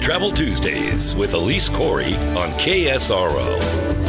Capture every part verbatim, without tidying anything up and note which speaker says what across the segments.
Speaker 1: Travel Tuesdays with Elise Corey on K S R O.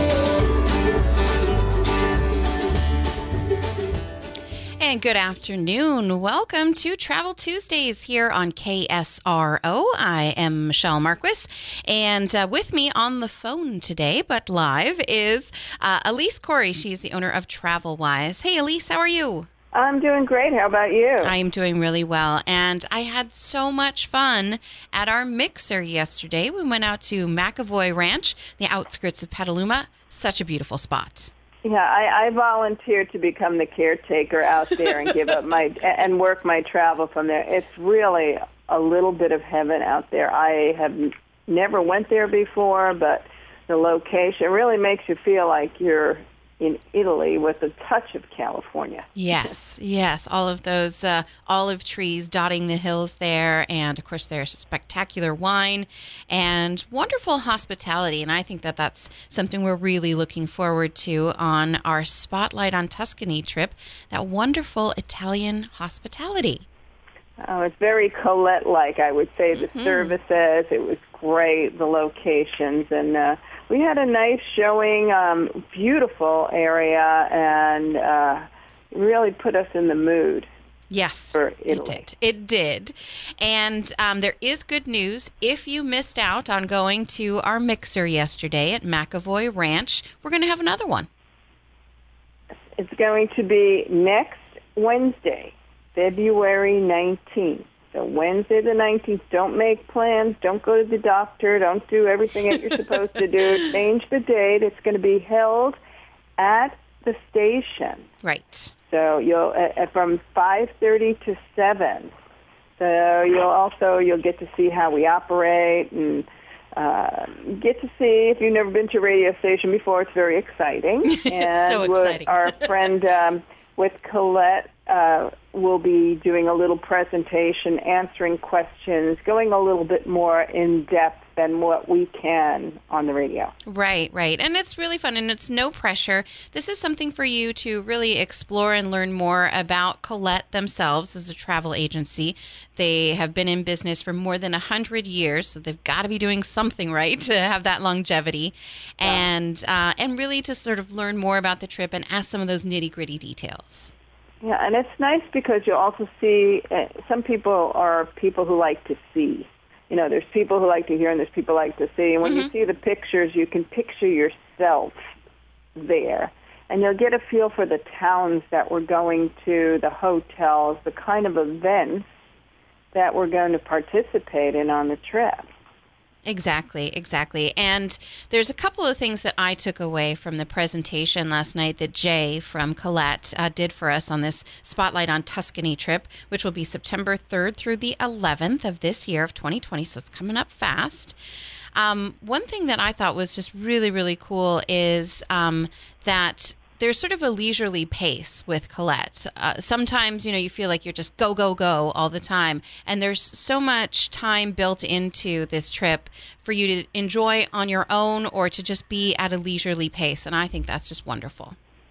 Speaker 2: And good afternoon. Welcome to Travel Tuesdays here on K S R O. I am Michelle Marquis, and uh, with me on the phone today, but live, is uh, Elise Corey. She's the owner of TravelWise. Hey, Elise, how are you?
Speaker 3: I'm doing great. How about you?
Speaker 2: I am doing really well, and I had so much fun at our mixer yesterday. We went out to McAvoy Ranch, the outskirts of Petaluma. Such a beautiful spot.
Speaker 3: Yeah, I, I volunteered to become the caretaker out there and give up my and work my travel from there. It's really a little bit of heaven out there. I have never went there before, but the location really makes you feel like you're in Italy with a touch of California.
Speaker 2: Yes, yes. All of those uh, olive trees dotting the hills there. And, of course, there's spectacular wine and wonderful hospitality. And I think that that's something we're really looking forward to on our Spotlight on Tuscany trip, that wonderful Italian hospitality.
Speaker 3: Oh, it's very Colette-like, I would say. The mm-hmm. services, it was great, the locations, and uh, we had a nice showing, um, beautiful area, and uh, really put us in the mood.
Speaker 2: Yes,
Speaker 3: for Italy.
Speaker 2: It did. It did. And um, there is good news. If you missed out on going to our mixer yesterday at McAvoy Ranch, we're going to have another one.
Speaker 3: It's going to be next Wednesday, February nineteenth. So Wednesday the nineteenth, don't make plans, don't go to the doctor, don't do everything that you're supposed to do. Change the date. It's going to be held at the station.
Speaker 2: Right.
Speaker 3: So you'll uh, from five thirty to seven. So you'll also you'll get to see how we operate and uh, get to see, if you've never been to a radio station before, it's very exciting.
Speaker 2: It's
Speaker 3: and
Speaker 2: so exciting.
Speaker 3: Our friend um, with Colette uh, will be doing a little presentation, answering questions, going a little bit more in depth than what we can on the radio.
Speaker 2: Right, right. And it's really fun, and it's no pressure. This is something for you to really explore and learn more about Colette themselves as a travel agency. They have been in business for more than one hundred years, so they've got to be doing something right to have that longevity. Yeah. And, uh, and really to sort of learn more about the trip and ask some of those nitty-gritty details.
Speaker 3: Yeah, and it's nice because you also see, uh, some people are people who like to see. You know, there's people who like to hear and there's people who like to see. And when mm-hmm. you see the pictures, you can picture yourself there. And you'll get a feel for the towns that we're going to, the hotels, the kind of events that we're going to participate in on the trip.
Speaker 2: Exactly, exactly. And there's a couple of things that I took away from the presentation last night that Jay from Colette uh, did for us on this Spotlight on Tuscany trip, which will be September third through the eleventh of this year of twenty twenty, so it's coming up fast. Um, one thing that I thought was just really, really cool is um, that there's sort of a leisurely pace with Colette. Uh, sometimes, you know, you feel like you're just go, go, go all the time. And there's so much time built into this trip for you to enjoy on your own or to just be at a leisurely pace. And I think that's just wonderful.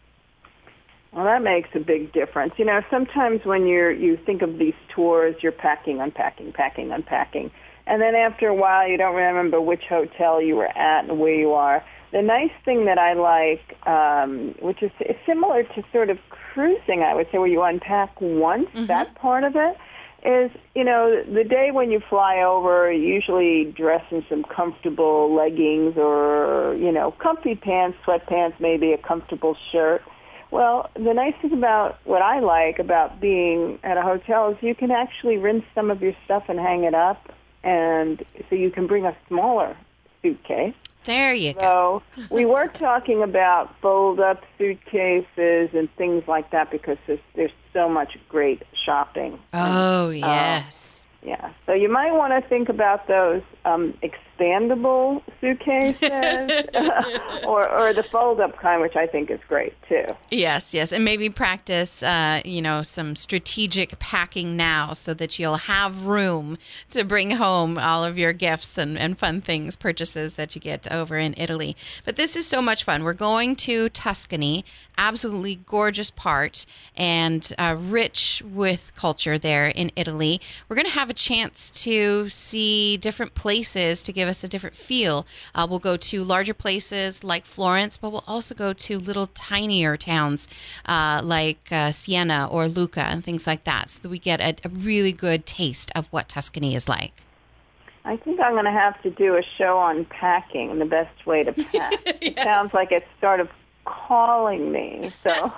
Speaker 3: Well, that makes a big difference. You know, sometimes when you're, you think of these tours, you're packing, unpacking, packing, unpacking. And then after a while, you don't remember which hotel you were at and where you are. The nice thing that I like, um, which is similar to sort of cruising, I would say, where you unpack once, mm-hmm. that part of it, is, you know, the day when you fly over, you usually dress in some comfortable leggings or, you know, comfy pants, sweatpants, maybe a comfortable shirt. Well, the nice thing about what I like about being at a hotel is you can actually rinse some of your stuff and hang it up, and so you can bring a smaller suitcase.
Speaker 2: There you go.
Speaker 3: So we were talking about fold-up suitcases and things like that because there's, there's so much great shopping.
Speaker 2: Oh,
Speaker 3: and,
Speaker 2: yes.
Speaker 3: Uh, yeah. So you might want to think about those um, expandable suitcases or, or the fold-up kind, which I think is great, too.
Speaker 2: Yes, yes. And maybe practice, uh, you know, some strategic packing now so that you'll have room to bring home all of your gifts and, and fun things, purchases that you get over in Italy. But this is so much fun. We're going to Tuscany, absolutely gorgeous part and uh, rich with culture there in Italy. We're going to have a chance to see different places to give us a different feel. Uh, we'll go to larger places like Florence, but we'll also go to little tinier towns uh, like uh, Siena or Lucca and things like that, so that we get a, a really good taste of what Tuscany is like.
Speaker 3: I think I'm going to have to do a show on packing and the best way to pack. Yes. It sounds like it's sort of calling me, so...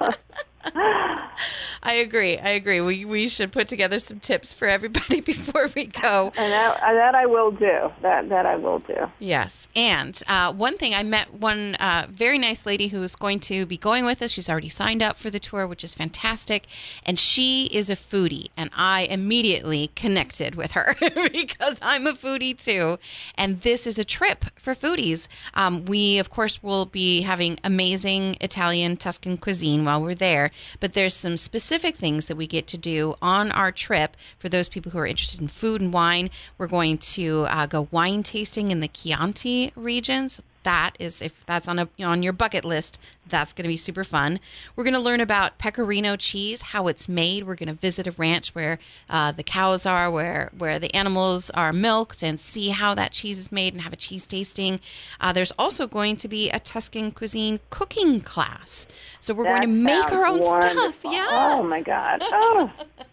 Speaker 2: I agree. I agree. We we should put together some tips for everybody before we go.
Speaker 3: And that, that I will do. That that I will do.
Speaker 2: Yes. And uh, one thing, I met one uh, very nice lady who is going to be going with us. She's already signed up for the tour, which is fantastic. And she is a foodie. And I immediately connected with her because I'm a foodie too. And this is a trip for foodies. Um, we, of course, will be having amazing Italian Tuscan cuisine while we're there. But there's some specific things that we get to do on our trip for those people who are interested in food and wine. We're going to uh, go wine tasting in the Chianti regions. That is, if that's on a on your bucket list, that's going to be super fun. We're going to learn about Pecorino cheese, how it's made. We're going to visit a ranch where uh, the cows are, where where the animals are milked, and see how that cheese is made and have a cheese tasting. Uh, there's also going to be a Tuscan cuisine cooking class. So we're
Speaker 3: that
Speaker 2: going to make our own
Speaker 3: wonderful.
Speaker 2: stuff. Yeah.
Speaker 3: Oh, my God. Oh.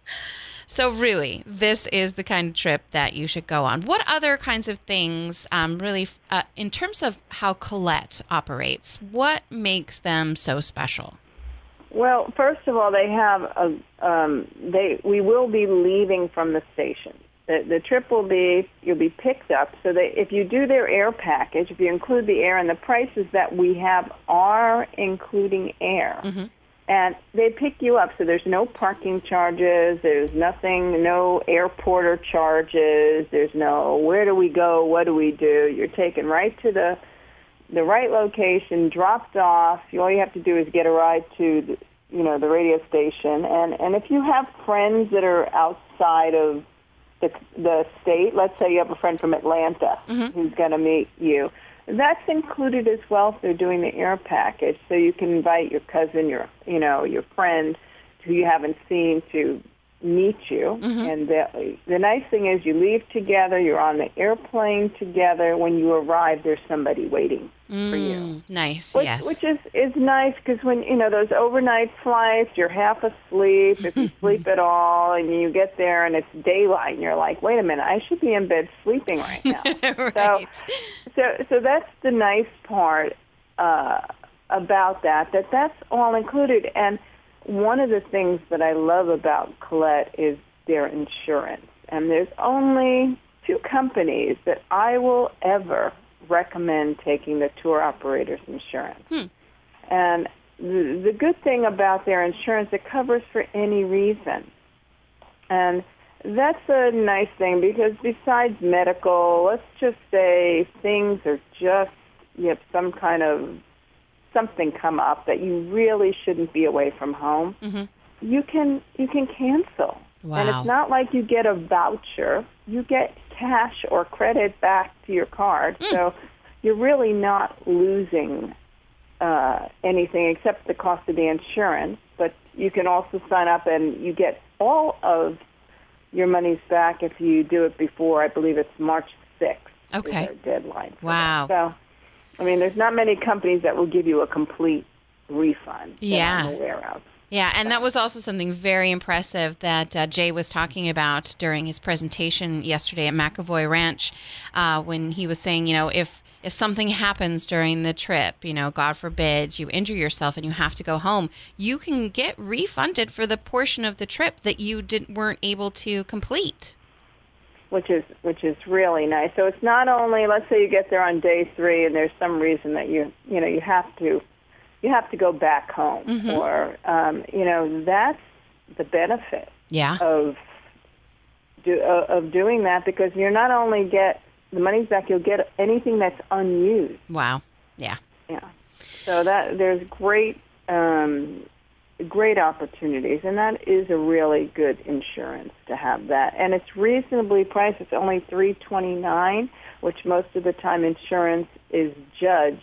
Speaker 2: So really, this is the kind of trip that you should go on. What other kinds of things, um, really, uh, in terms of how Colette operates, what makes them so special?
Speaker 3: Well, first of all, they have a, um, they, we will be leaving from the station. The, the trip will be, you'll be picked up. So they, if you do their air package, if you include the air, and the prices that we have are including air. Mm-hmm. And they pick you up, so there's no parking charges, there's nothing, no airporter charges, there's no where do we go, what do we do. You're taken right to the the right location, dropped off. All you have to do is get a ride to the, you know, the radio station. And, and if you have friends that are outside of the, the state, let's say you have a friend from Atlanta mm-hmm. who's going to meet you, that's included as well if they're doing the air package. So you can invite your cousin, your you know, your friend who you haven't seen to meet you. Mm-hmm. And the, the nice thing is you leave together, you're on the airplane together. When you arrive, there's somebody waiting mm, for you.
Speaker 2: Nice,
Speaker 3: which,
Speaker 2: yes.
Speaker 3: Which is, is nice because when, you know, those overnight flights, you're half asleep, if you sleep at all, and you get there and it's daylight, and you're like, wait a minute, I should be in bed sleeping right now.
Speaker 2: Right.
Speaker 3: So, so, so that's the nice part uh, about that, that that's all included. And one of the things that I love about Colette is their insurance. And there's only two companies that I will ever recommend taking the tour operator's insurance. Hmm. And the, the good thing about their insurance, it covers for any reason. And that's a nice thing because besides medical, let's just say things are just, you have some kind of something come up that you really shouldn't be away from home, mm-hmm. you can you can cancel.
Speaker 2: Wow.
Speaker 3: And it's not like you get a voucher. You get cash or credit back to your card. Mm. So you're really not losing uh, anything except the cost of the insurance. But you can also sign up and you get all of your monies back if you do it before, I believe it's March sixth.
Speaker 2: Okay.
Speaker 3: Is their deadline.
Speaker 2: Wow.
Speaker 3: That. So, I mean, there's not many companies that will give you a complete refund.
Speaker 2: Yeah.
Speaker 3: That I'm aware of.
Speaker 2: Yeah, and that was also something very impressive that uh, Jay was talking about during his presentation yesterday at McAvoy Ranch uh, when he was saying, you know, if if something happens during the trip, you know, God forbid, you injure yourself and you have to go home, you can get refunded for the portion of the trip that you didn't weren't able to complete.
Speaker 3: Which is which is really nice. So it's not only, let's say you get there on day three and there's some reason that you you know you have to you have to go back home, mm-hmm. or um, you know that's the benefit
Speaker 2: yeah.
Speaker 3: of do, uh, of doing that, because you're not only get the money's back. You'll get anything that's unused.
Speaker 2: Wow. Yeah.
Speaker 3: Yeah. So that there's great, um, great opportunities, and that is a really good insurance to have that. And it's reasonably priced. It's only three twenty-nine, which most of the time insurance is judged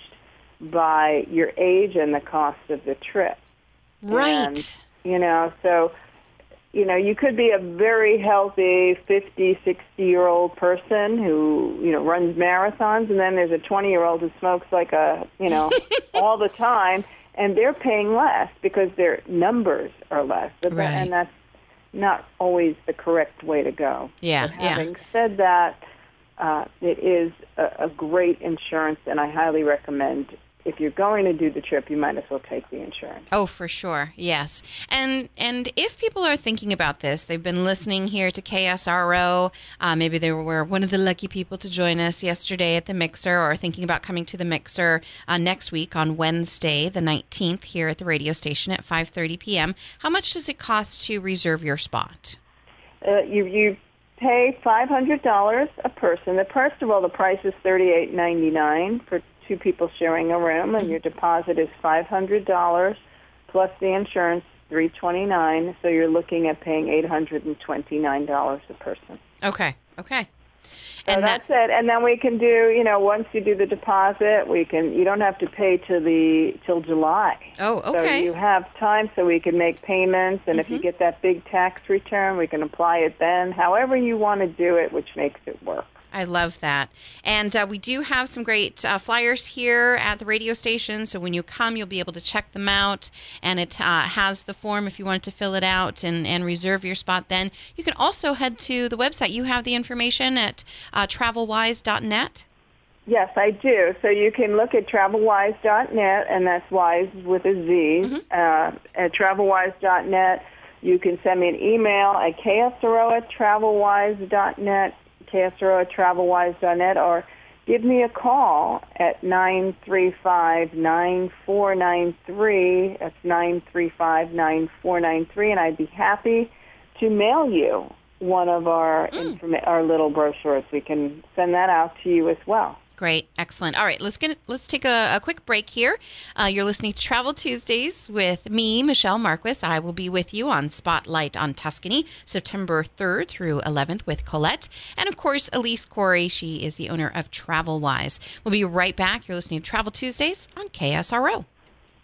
Speaker 3: by your age and the cost of the trip.
Speaker 2: Right.
Speaker 3: And, you know, so, you know, you could be a very healthy fifty, sixty-year-old person who, you know, runs marathons, and then there's a twenty-year-old who smokes like a, you know, all the time, and they're paying less because their numbers are less. But
Speaker 2: right.
Speaker 3: that, and that's not always the correct way to go.
Speaker 2: Yeah,
Speaker 3: but having
Speaker 2: yeah.
Speaker 3: said that, uh, it is a, a great insurance, and I highly recommend if you're going to do the trip, you might as well take the insurance.
Speaker 2: Oh, for sure. Yes. And and if people are thinking about this, they've been listening here to K S R O. Uh, maybe they were one of the lucky people to join us yesterday at the Mixer, or thinking about coming to the Mixer uh, next week on Wednesday, the nineteenth, here at the radio station at five thirty p.m. How much does it cost to reserve your spot?
Speaker 3: Uh, you you pay five hundred dollars a person. The, first of all, the price is thirty-eight ninety-nine for two people sharing a room, and your deposit is five hundred dollars plus the insurance, three twenty-nine. So you're looking at paying eight hundred twenty-nine dollars a person.
Speaker 2: Okay. Okay.
Speaker 3: So
Speaker 2: And
Speaker 3: that's
Speaker 2: that,
Speaker 3: it. And then we can do, you know, once you do the deposit, we can. You don't have to pay till the till July.
Speaker 2: oh,
Speaker 3: So
Speaker 2: okay.
Speaker 3: you have time, so we can make payments, and mm-hmm. if you get that big tax return, we can apply it then. However you want to do it, which makes it work.
Speaker 2: I love that. And uh, we do have some great uh, flyers here at the radio station. So when you come, you'll be able to check them out. And it uh, has the form if you wanted to fill it out and, and reserve your spot then. You can also head to the website. You have the information at uh, travel wise dot net.
Speaker 3: Yes, I do. So you can look at travel wise dot net, and that's wise with a Z, mm-hmm. uh, at travel wise dot net. You can send me an email at k s r o at travel wise dot net. K S R O at travel wise dot net, or give me a call at nine three five, nine four nine three. That's nine three five, nine four nine three, and I'd be happy to mail you one of our mm. informa- our little brochures. We can send that out to you as well.
Speaker 2: Great. Excellent. All right, let's get let's take a, a quick break here. Uh, you're listening to Travel Tuesdays with me, Michelle Marquis. I will be with you on Spotlight on Tuscany, September third through eleventh with Colette. And, of course, Elise Corey. She is the owner of Travel Wise. We'll be right back. You're listening to Travel Tuesdays on K S R O.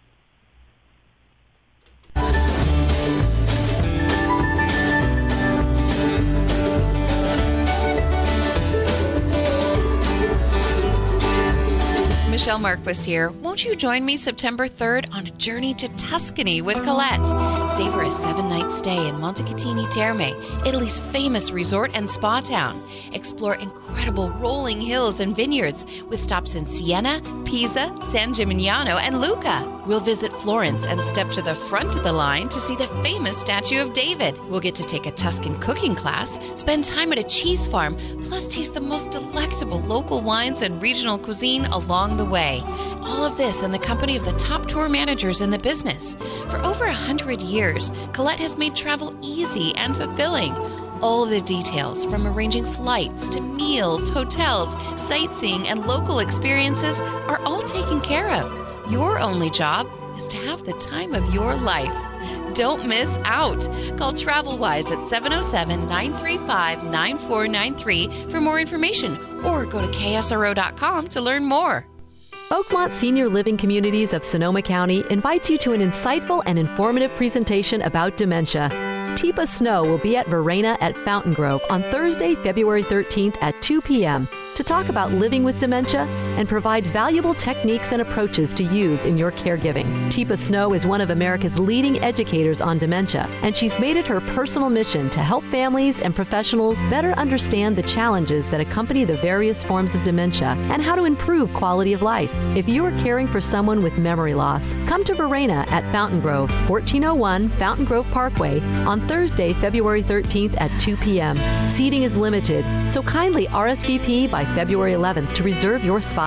Speaker 2: Michelle Marquis here. Won't you join me September third on a journey to Tuscany with Colette? Savor a seven-night stay in Montecatini Terme, Italy's famous resort and spa town. Explore incredible rolling hills and vineyards with stops in Siena, Pisa, San Gimignano, and Lucca. We'll visit Florence and step to the front of the line to see the famous statue of David. We'll get to take a Tuscan cooking class, spend time at a cheese farm, plus taste the most delectable local wines and regional cuisine along the way. All of this in the company of the top tour managers in the business. For over a hundred years, Colette has made travel easy and fulfilling. All the details, from arranging flights to meals, hotels, sightseeing, and local experiences, are all taken care of. Your only job is to have the time of your life. Don't miss out. Call TravelWise at seven oh seven, nine three five, nine four nine three for more information, or go to K S R O dot com to learn more.
Speaker 4: Oakmont Senior Living Communities of Sonoma County invites you to an insightful and informative presentation about dementia. Teepa Snow will be at Verena at Fountain Grove on Thursday, February thirteenth at two p.m. to talk about living with dementia and provide valuable techniques and approaches to use in your caregiving. Teepa Snow is one of America's leading educators on dementia, and she's made it her personal mission to help families and professionals better understand the challenges that accompany the various forms of dementia and how to improve quality of life. If you are caring for someone with memory loss, come to Verena at Fountain Grove, fourteen oh one Fountain Grove Parkway on Thursday, February thirteenth at two p.m. Seating is limited, so kindly R S V P by February eleventh to reserve your spot.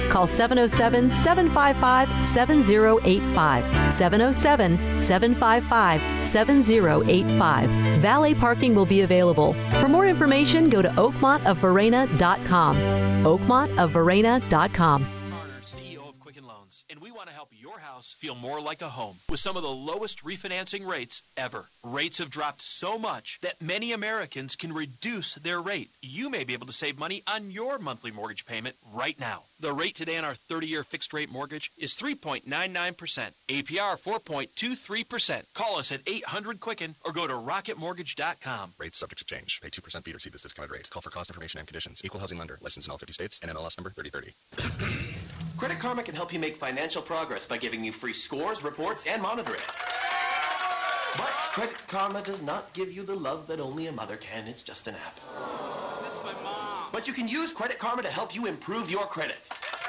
Speaker 4: Call seven oh seven, seven five five, seven oh eight five. seven oh seven, seven five five, seven oh eight five. Valet parking will be available. For more information, go to oakmont of varena dot com. oakmont of varena dot com.
Speaker 5: C E O of Quicken Loans, and we want to help your house feel more like a home with some of the lowest refinancing rates ever. Rates have dropped so much that many Americans can reduce their rate. You may be able to save money on your monthly mortgage payment right now. The rate today on our thirty-year fixed-rate mortgage is three point nine nine percent. A P R four point two three percent. Call us at eight hundred Quicken or go to rocket mortgage dot com.
Speaker 6: Rates subject to change. Pay two percent fee to receive this discounted rate. Call for cost information and conditions. Equal housing lender. Licensed in all fifty states and N M L S number thirty thirty.
Speaker 7: Credit Karma can help you make financial progress by giving you free scores, reports, and monitoring. But Credit Karma does not give you the love that only a mother can. It's just an app.
Speaker 5: That's my mom.
Speaker 7: But you can use Credit Karma to help you improve your credit.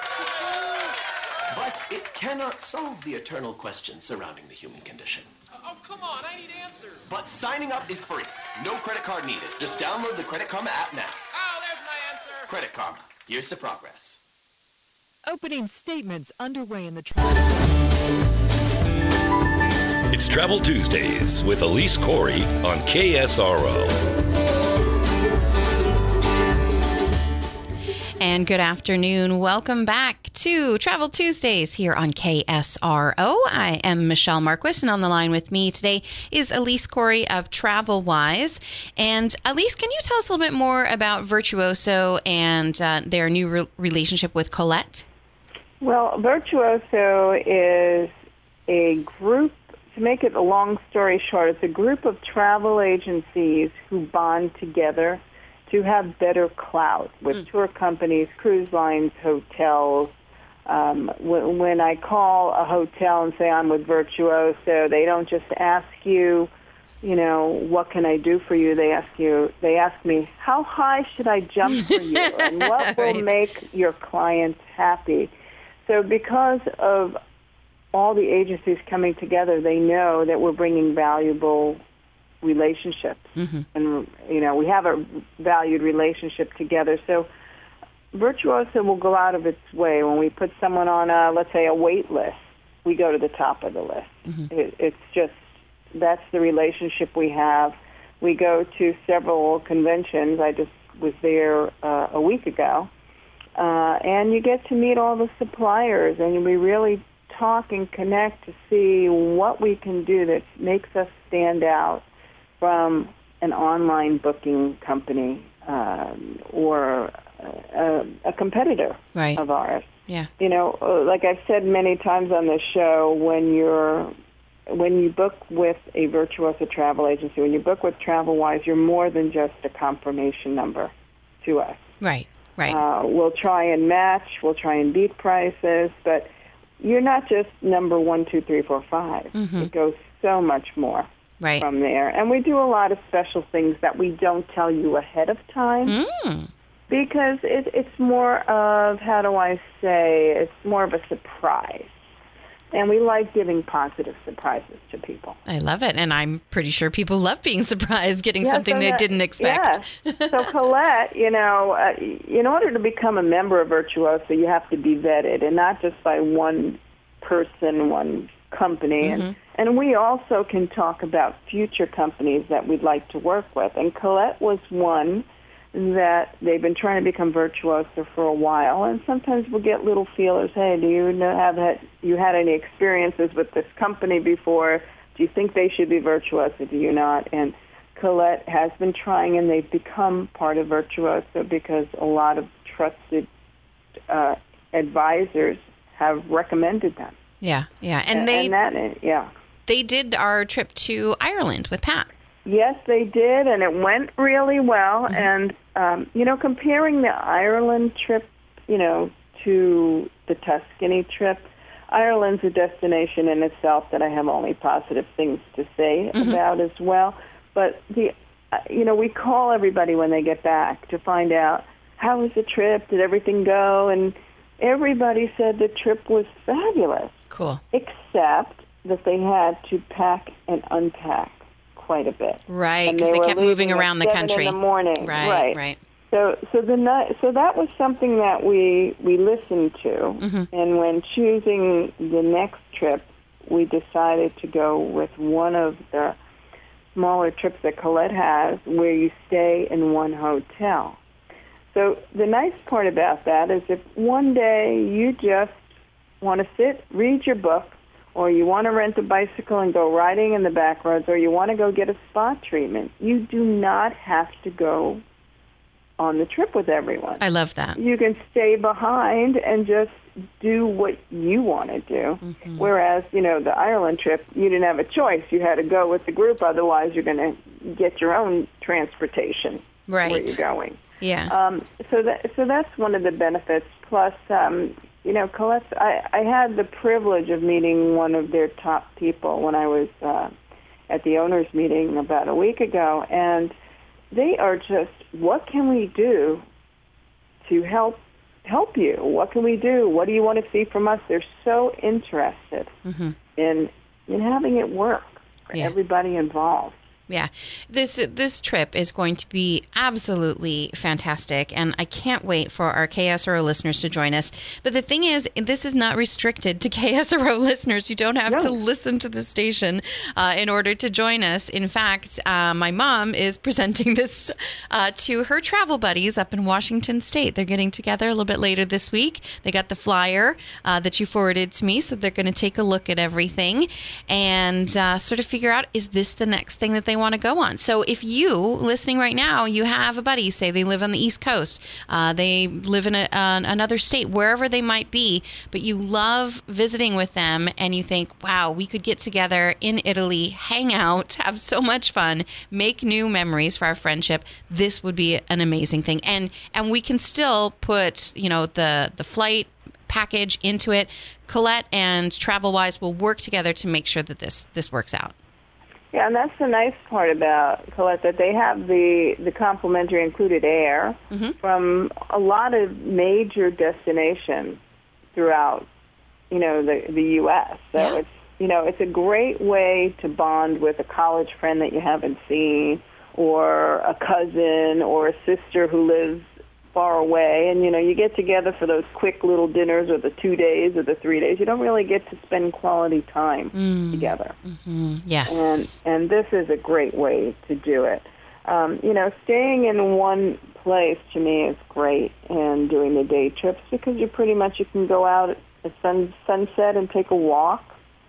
Speaker 7: But it cannot solve the eternal questions surrounding the human condition.
Speaker 5: Oh, come on. I need answers.
Speaker 7: But signing up is free. No credit card needed. Just download the Credit Karma app now.
Speaker 5: Oh, there's my answer.
Speaker 7: Credit Karma. Here's to progress.
Speaker 8: Opening statements underway in the travel.
Speaker 1: It's Travel Tuesdays with Elise Corey on K S R O.
Speaker 2: And good afternoon. Welcome back to Travel Tuesdays here on K S R O. I am Michelle Marquis, and on the line with me today is Elise Corey of TravelWise. And Elise, can you tell us a little bit more about Virtuoso and uh, their new re- relationship with Colette?
Speaker 3: Well, Virtuoso is a group, to make it a long story short, it's a group of travel agencies who bond together to have better clout with mm. tour companies, cruise lines, hotels. Um, when, when I call a hotel and say I'm with Virtuoso, they don't just ask you, you know, what can I do for you? They ask you, they ask me, how high should I jump for you? And what will
Speaker 2: right.
Speaker 3: make your clients happy? So because of all the agencies coming together, they know that we're bringing valuable relationships. Mm-hmm. And, you know, we have a valued relationship together. So Virtuoso will go out of its way. When we put someone on, a, let's say, a wait list, we go to the top of the list. Mm-hmm. It, it's just, that's the relationship we have. We go to several conventions. I just was there uh, a week ago. Uh, and you get to meet all the suppliers, and we really talk and connect to see what we can do that makes us stand out from an online booking company um, or a, a competitor
Speaker 2: right.
Speaker 3: of ours.
Speaker 2: Yeah.
Speaker 3: You know, like I've said many times on this show, when you're when you book with a Virtuoso travel agency, when you book with TravelWise, you're more than just a confirmation number to us.
Speaker 2: Right. Right.
Speaker 3: Uh, we'll try and match. We'll try and beat prices, but you're not just number one, two, three, four, five. Mm-hmm. It goes so much more
Speaker 2: right.
Speaker 3: from there. And we do a lot of special things that we don't tell you ahead of time
Speaker 2: mm.
Speaker 3: because it, it's more of, how do I say, it's more of a surprise. And we like giving positive surprises to people.
Speaker 2: I love it. And I'm pretty sure people love being surprised, getting
Speaker 3: yeah,
Speaker 2: something
Speaker 3: so
Speaker 2: they
Speaker 3: that,
Speaker 2: didn't expect.
Speaker 3: Yeah. So Colette, you know, uh, in order to become a member of Virtuoso, you have to be vetted, and not just by one person, one company. Mm-hmm. And, and we also can talk about future companies that we'd like to work with. And Colette was one that they've been trying to become Virtuoso for a while, and sometimes we'll get little feelers. Hey, do you know, have had you had any experiences with this company before? Do you think they should be Virtuoso? Do you not? And Colette has been trying, and they've become part of Virtuoso because a lot of trusted uh, advisors have recommended them.
Speaker 2: Yeah, yeah, and,
Speaker 3: and
Speaker 2: they
Speaker 3: and that, yeah
Speaker 2: they did our trip to Ireland with Pat.
Speaker 3: Yes, they did, and it went really well. Mm-hmm. And, um, you know, comparing the Ireland trip, you know, to the Tuscany trip, Ireland's a destination in itself that I have only positive things to say mm-hmm. about as well. But, the, uh, you know, we call everybody when they get back to find out, how was the trip? Did everything go? And everybody said the trip was fabulous.
Speaker 2: Cool.
Speaker 3: Except that they had to pack and unpack quite a bit.
Speaker 2: Right, because they, they kept moving around the country.
Speaker 3: In the morning.
Speaker 2: Right,
Speaker 3: right,
Speaker 2: right.
Speaker 3: So, so the ni- so that was something that we we listened to,
Speaker 2: Mm-hmm.
Speaker 3: and when choosing the next trip, we decided to go with one of the smaller trips that Colette has, where you stay in one hotel. So the nice part about that is if one day you just want to sit, read your book, or you want to rent a bicycle and go riding in the back roads, or you want to go get a spa treatment, you do not have to go on the trip with everyone.
Speaker 2: I love that.
Speaker 3: You can stay behind and just do what you want to do.
Speaker 2: Mm-hmm.
Speaker 3: Whereas, you know, the Ireland trip, you didn't have a choice. You had to go with the group, otherwise you're going to get your own transportation
Speaker 2: Right.
Speaker 3: where you're going.
Speaker 2: Yeah.
Speaker 3: Um, so that so that's one of the benefits. Plus, um, you know, Colette, I, I had the privilege of meeting one of their top people when I was uh, at the owners' meeting about a week ago, and they are just, what can we do to help help you? What can we do? What do you want to see from us? They're so interested
Speaker 2: Mm-hmm.
Speaker 3: in in having it work for
Speaker 2: Yeah.
Speaker 3: everybody involved.
Speaker 2: Yeah, this this trip is going to be absolutely fantastic, and I can't wait for our K S R O listeners to join us. But the thing is, this is not restricted to K S R O listeners. You don't have
Speaker 3: No.
Speaker 2: to listen to the station uh, in order to join us. In fact, uh, my mom is presenting this uh, to her travel buddies up in Washington State. They're getting together a little bit later this week. They got the flyer uh, that you forwarded to me, so they're going to take a look at everything and uh, sort of figure out, is this the next thing that they want to go on? So if you, listening right now, you have a buddy, say they live on the East Coast, uh, they live in a, uh, another state, wherever they might be, but you love visiting with them and you think, wow, we could get together in Italy, hang out, have so much fun, make new memories for our friendship, this would be an amazing thing. And and we can still put, you know, the, the flight package into it. Colette and TravelWise will work together to make sure that this this works out.
Speaker 3: Yeah, and that's the nice part about Colette, that they have the, the complimentary included air
Speaker 2: Mm-hmm.
Speaker 3: from a lot of major destinations throughout, you know, the the U S. So
Speaker 2: Yeah.
Speaker 3: it's, you know, it's a great way to bond with a college friend that you haven't seen, or a cousin or a sister who lives far away, and, you know, you get together for those quick little dinners, or the two days or the three days. You don't really get to spend quality time
Speaker 2: Mm.
Speaker 3: together.
Speaker 2: Mm, yes.
Speaker 3: And and this is a great way to do it. Um, you know, staying in one place to me is great, and doing the day trips, because you pretty much, you can go out at sun, sunset and take a walk.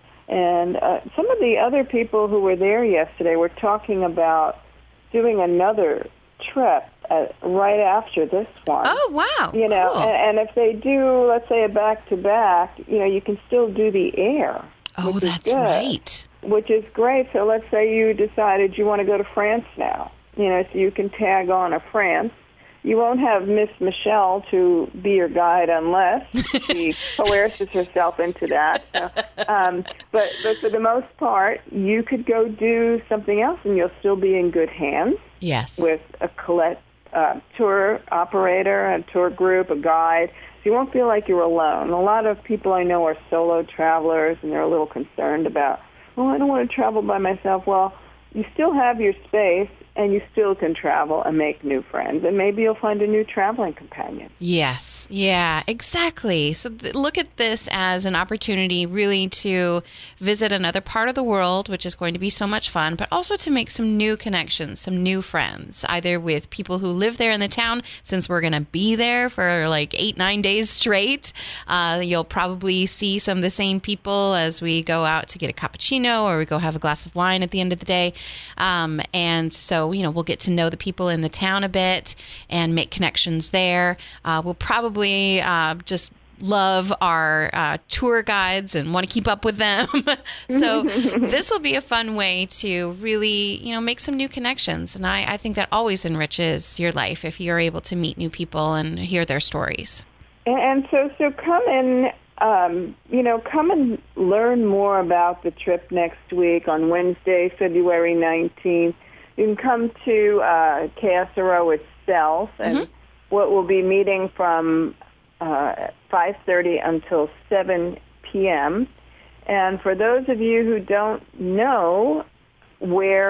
Speaker 3: And uh, some of the other people who were there yesterday were talking about doing another trip uh, right after this one.
Speaker 2: Oh, wow.
Speaker 3: You know,
Speaker 2: Cool.
Speaker 3: and, and if they do, let's say, a back-to-back, you know, you can still do the air.
Speaker 2: Oh,
Speaker 3: which is
Speaker 2: that's
Speaker 3: good,
Speaker 2: right.
Speaker 3: Which is great. So let's say you decided you want to go to France now. You know, so you can tag on a France. You won't have Miss Michelle to be your guide unless she coerces herself into that. So, um, but, but for the most part, you could go do something else, and you'll still be in good hands
Speaker 2: Yes.
Speaker 3: with a Colette uh, tour operator, a tour group, a guide. So you won't feel like you're alone. A lot of people I know are solo travelers, and they're a little concerned about, oh, I don't want to travel by myself. Well, you still have your space, and you still can travel and make new friends, and maybe you'll find a new traveling companion.
Speaker 2: Yes. Yeah, exactly. So th- look at this as an opportunity really to visit another part of the world, which is going to be so much fun, but also to make some new connections, some new friends, either with people who live there in the town, since we're going to be there for like eight, nine days straight. Uh, you'll probably see some of the same people as we go out to get a cappuccino, or we go have a glass of wine at the end of the day. Um, and so, you know, we'll get to know the people in the town a bit and make connections there. Uh, we'll probably uh, just love our uh, tour guides and want to keep up with them. So this will be a fun way to really, you know, make some new connections. And I, I think that always enriches your life if you're able to meet new people and hear their stories.
Speaker 3: And, and so, so come and, um, you know, come and learn more about the trip next week on Wednesday, February nineteenth. You can come to uh, K S R O itself, and
Speaker 2: Mm-hmm.
Speaker 3: what we'll be meeting from uh, five thirty until seven p.m. And for those of you who don't know where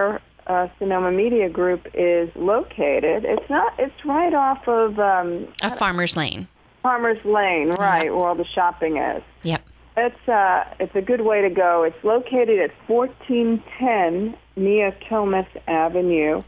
Speaker 3: uh, Sonoma Media Group is located. It's not. It's right off of um,
Speaker 2: a Farmers Lane.
Speaker 3: Farmers Lane, right,
Speaker 2: Yep.
Speaker 3: where all the shopping is.
Speaker 2: Yep.
Speaker 3: It's uh, it's a good way to go. It's located at fourteen ten Neotomus Avenue,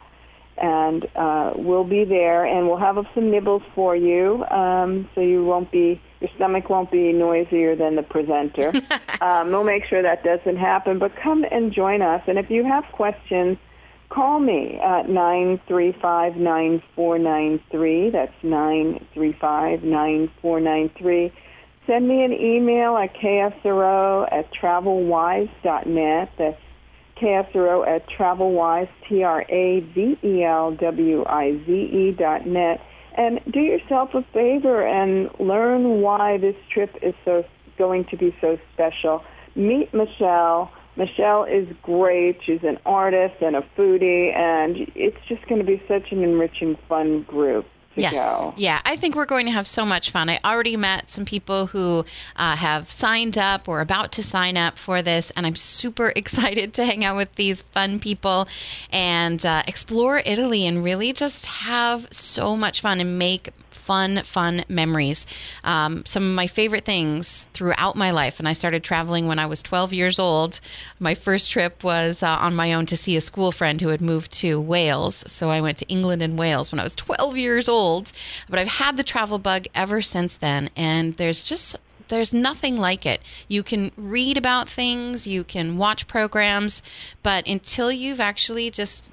Speaker 3: and uh, we'll be there, and we'll have some nibbles for you, um, so you won't be, your stomach won't be noisier than the presenter. um, we'll make sure that doesn't happen, but come and join us. And if you have questions, call me at nine three five, nine four nine three. That's nine three five, nine four nine three. Send me an email at k s r o at travelwise dot net. That's K S R O at travelwise, T R A V E L W I Z E dot net. And do yourself a favor and learn why this trip is so going to be so special. Meet Michelle. Michelle is great. She's an artist and a foodie, and it's just going to be such an enriching, fun group.
Speaker 2: Yes.
Speaker 3: Go.
Speaker 2: Yeah, I think we're going to have so much fun. I already met some people who uh, have signed up or about to sign up for this, and I'm super excited to hang out with these fun people and uh, explore Italy and really just have so much fun and make fun, fun memories. Um, some of my favorite things throughout my life, and I started traveling when I was twelve years old. My first trip was uh, on my own to see a school friend who had moved to Wales. So I went to England and Wales when I was twelve years old. But I've had the travel bug ever since then, and there's just there's nothing like it. You can read about things, you can watch programs, but until you've actually just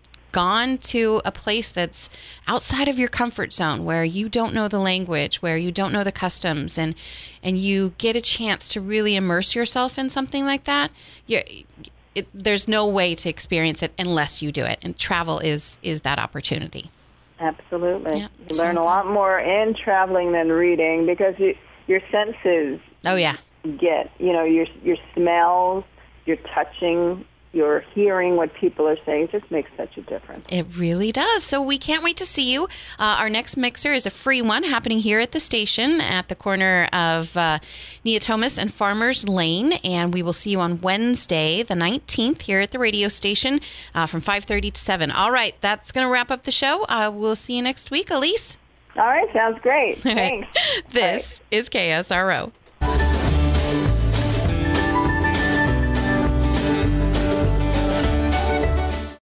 Speaker 2: gone to a place that's outside of your comfort zone, where you don't know the language, where you don't know the customs, and and you get a chance to really immerse yourself in something like that, you it, there's no way to experience it unless you do it. And travel is is that opportunity.
Speaker 3: Absolutely.
Speaker 2: Yeah,
Speaker 3: you learn a lot more in traveling than reading, because you, your senses
Speaker 2: Oh yeah.
Speaker 3: get, you know, your your smells, your touching, your hearing what people are saying. It just makes such a difference.
Speaker 2: It really does. So we can't wait to see you. Uh, our next mixer is a free one happening here at the station at the corner of uh, Neotomus and Farmers Lane. And we will see you on Wednesday, the nineteenth, here at the radio station uh, from five thirty to seven. All right, that's going to wrap up the show. Uh, we'll see you next week. Elise?
Speaker 3: All right, sounds great. Thanks.
Speaker 2: This is K S R O.